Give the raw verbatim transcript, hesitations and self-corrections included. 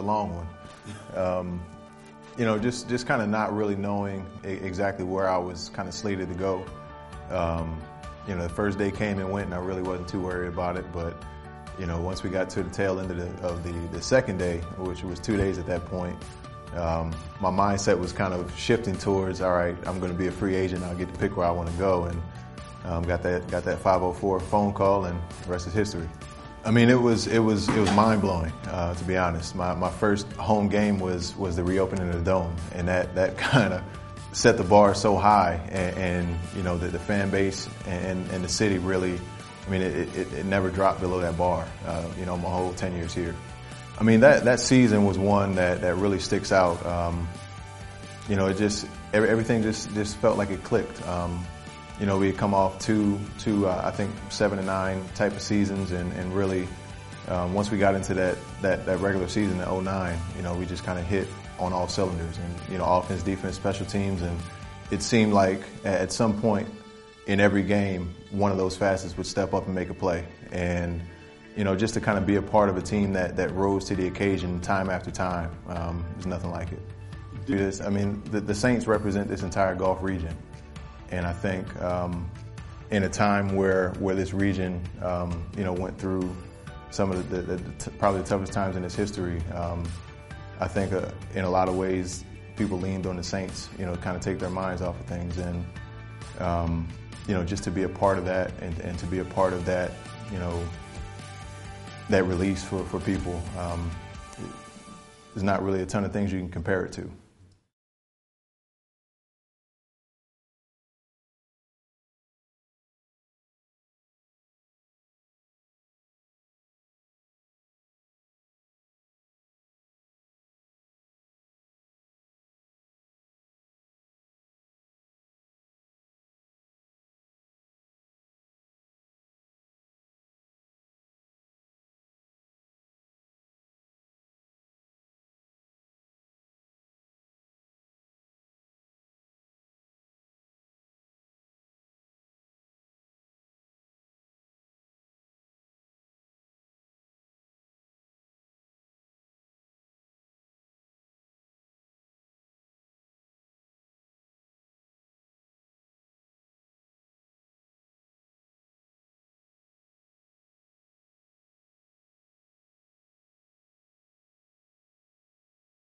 long one. Um, you know, just, just kind of not really knowing exactly where I was kind of slated to go. Um, you know, the first day came and went, and I really wasn't too worried about it. But, you know, once we got to the tail end of the, of the, the second day, which was two days at that point, um, my mindset was kind of shifting towards, all right, I'm going to be a free agent. I'll get to pick where I want to go. And um, got that got that five oh four phone call, and the rest is history. I mean, it was it was it was mind blowing, uh, to be honest. My my first home game was was the reopening of the Dome, and that that kind of set the bar so high, and, and you know the, the fan base and, and the city really, I mean, it, it, it never dropped below that bar. Uh, you know, my whole ten years here. I mean, that that season was one that that really sticks out. Um, you know, it just every, everything just just felt like it clicked. Um, You know, we had come off two, two uh, I think, seven and nine type of seasons, and, and really, um, once we got into that, that, that regular season in oh nine, you know, we just kind of hit on all cylinders, and, you know, offense, defense, special teams, and it seemed like at some point in every game, one of those facets would step up and make a play. And, you know, just to kind of be a part of a team that, that rose to the occasion time after time, um, there's nothing like it. This, I mean, the, the Saints represent this entire Gulf region. And I think um, in a time where where this region, um, you know, went through some of the, the, the t probably the toughest times in its history, um, I think uh, in a lot of ways people leaned on the Saints, you know, to kind of take their minds off of things, and um, you know, just to be a part of that, and, and to be a part of that, you know, that release for for people. Um, there's not really a ton of things you can compare it to.